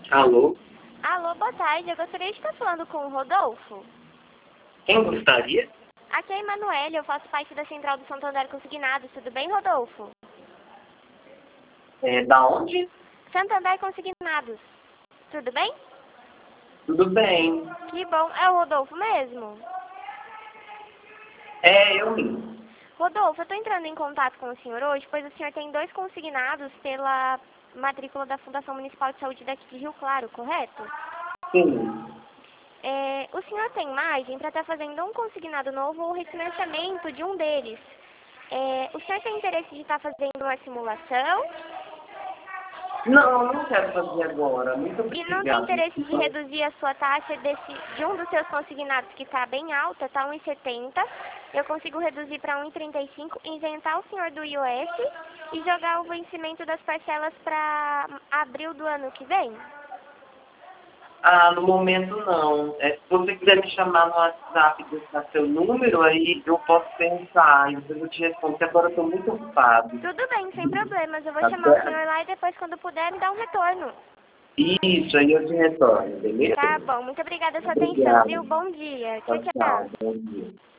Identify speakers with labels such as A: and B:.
A: Alô?
B: Alô, boa tarde. Eu gostaria de estar falando com o Rodolfo.
A: Quem gostaria?
B: Aqui é a Emanuele, eu faço parte da Central do Santander Consignados. Tudo bem, Rodolfo?
A: Da onde?
B: Santander Consignados. Tudo bem?
A: Tudo bem.
B: Que bom. É o Rodolfo mesmo?
A: É, eu mesmo.
B: Rodolfo, eu estou entrando em contato com o senhor hoje, pois o senhor tem 2 consignados pela matrícula da Fundação Municipal de Saúde daqui de Rio Claro, correto?
A: Sim.
B: O senhor tem margem para estar fazendo um consignado novo ou refinanciamento de um deles. O senhor tem interesse de estar fazendo uma simulação
A: Não quero fazer agora. Muito
B: e não tem
A: obrigado.
B: interesse de reduzir a sua taxa de um dos seus consignados que está bem alta, está 1,70. Eu consigo reduzir para 1,35, isentar o senhor do IOF e jogar o vencimento das parcelas para abril do ano que vem?
A: No momento não. Se você quiser me chamar no WhatsApp e deixar seu número, aí eu posso pensar. E depois eu te respondo, porque agora eu estou muito ocupado.
B: Tudo bem, sem problemas. Eu vou
A: Tá
B: chamar o
A: certo?
B: senhor lá e depois, quando puder, me dá um retorno.
A: Isso, aí eu te retorno, beleza?
B: Tá bom, muito obrigada pela sua atenção,
A: Obrigado.
B: viu? Bom dia. Tchau,
A: Tchau, tchau.
B: tchau.
A: Bom dia.